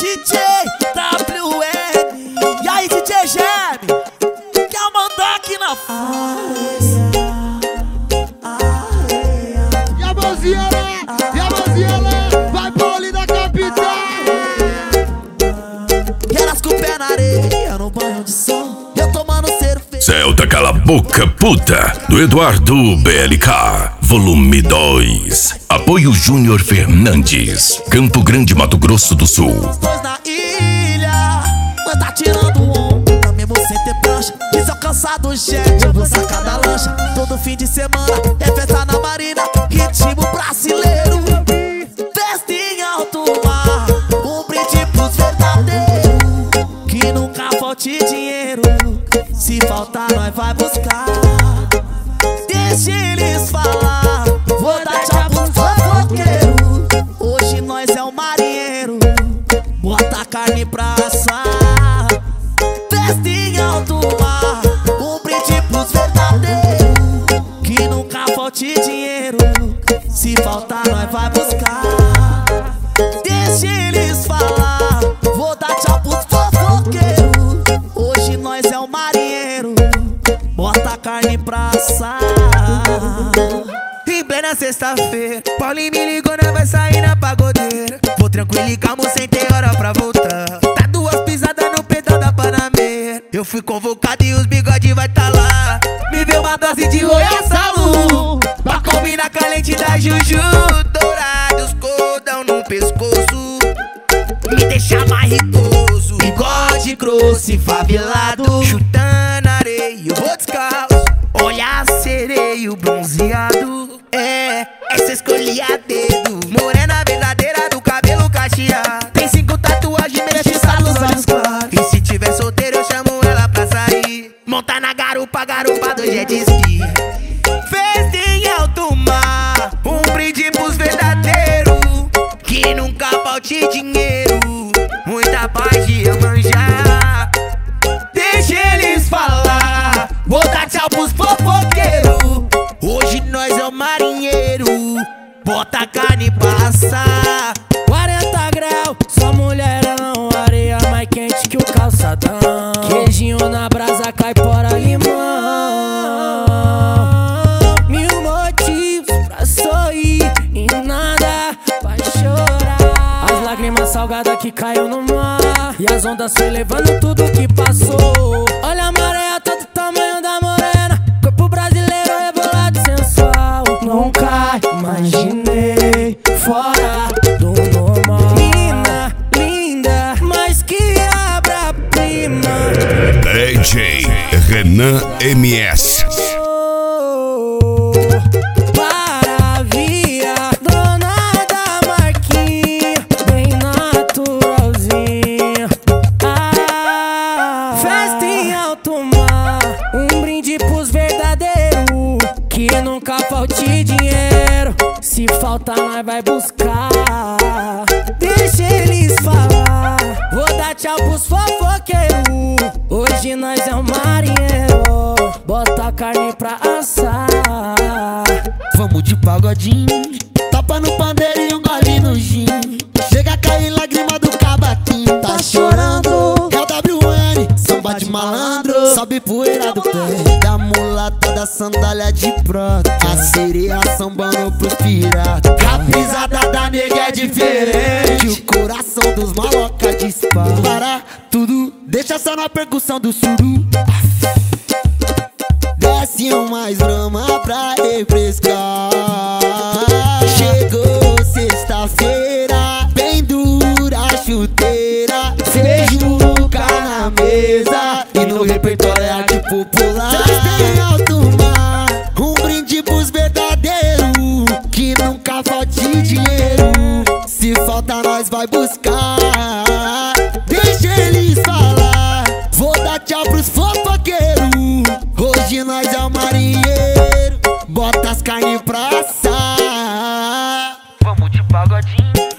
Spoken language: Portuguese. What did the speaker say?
DJ WN. E aí, DJ Geme, quer mandar aqui na E a mãozinha lá, vai pro olho da capital. E elas com o pé na areia, no banho de sol, eu tomando cerveja. Celta Cala a Boca Puta, do Eduardo BLK, volume 2. Apoio Júnior Fernandes, Campo Grande, Mato Grosso do Sul. Os dois na ilha, mas tá tirando onda, tá mesmo sem ter prancha. Diz eu cansado, gente, eu vou sacar da lancha. Todo fim de semana é festa na marina, ritmo brasileiro. Festa em alto mar, um brinde pros verdadeiros. Que nunca falte dinheiro, se faltar nós vai buscar. Deixa eles falar, vou dar tchau pros fofoqueiros. Hoje nós é o marinheiro, bota a carne pra assar. Festa em alto mar, um brinde pros verdadeiros. Que nunca falte dinheiro, se faltar nós vai buscar. Deixa eles falar, vou dar tchau pros fofoqueiros. Hoje nós é o marinheiro, bota a carne pra assar. Em plena sexta-feira, Paulinho me ligou, nós vai sair na pagodeira. Vou tranquilo e calmo, sem ter hora pra voltar. Tá duas pisadas no pedal da Panameira. Eu fui convocado e os bigode vai tá lá. Me deu uma dose de Royal Salu, pra combinar com a lente da Juju. Dourados, cordão no pescoço, me deixa mais ricoso. Bigode grosso e favelado, chutando areia, vou descalço. Olhar sereio bronzeado, essa escolhi a dedo. Morena verdadeira do cabelo cacheado, tem 5 tatuagens, mexe nos olhos claros. E se tiver solteiro eu chamo ela pra sair, montar na garupa do jet ski. Festa em alto mar, um brinde pros verdadeiros. Que nunca falte dinheiro, muita paz de eu manjar. Deixa eles falar, vou dar tchau pros fofoqueiros. Hoje nós é o marinheiro, bota a carne pra assar. 40 graus, só mulherão, areia mais quente que o calçadão. Queijinho na brasa, caipora, limão. 1000 motivos pra sorrir e nada pra chorar. As lágrimas salgadas que caiu no mar, e as ondas foi levando tudo que passou. Olha a maré, todo o tamanho da morena, corpo brasileiro rebolado e sensual. Nunca imaginei fora do normal. Mina, linda, mas que obra-prima. DJ Renan MS. Maravilha, dona da marquinha, bem naturalzinha. Festa em alto mar, um brinde pros verdadeiros. Que nunca falte dinheiro, se faltar nós vai buscar. Deixa eles falar, vou dar tchau pros fofoqueiros. Hoje nós é um marinheiro, bota a carne pra assar. Vamos de pagodinho, tapa no pandeiro e um gole no gin. Chega a cair lágrima do cavaquinho. Tá chorando, é o WN, samba de malandro. Sobe poeira do pé da mulata, da sandália de prata. A sereia sambando pros piratas. A pisada da nega é diferente, o coração dos maloca dispara. Para tudo, deixa só na percussão do suru. Desce mais brama pra refrescar. Chegou sexta-feira, bem dura a chuteira. Feijuca na mesa e no repertório é arte popular. Festa em alto mar, um brinde pros verdadeiros. Que nunca falte dinheiro, se falta nós vai buscar. Deixa eles falar, vou dar tchau pros fofoqueiros. Hoje nós é o marinheiro, bota as carnes pra assar. Vamos de pagodinho.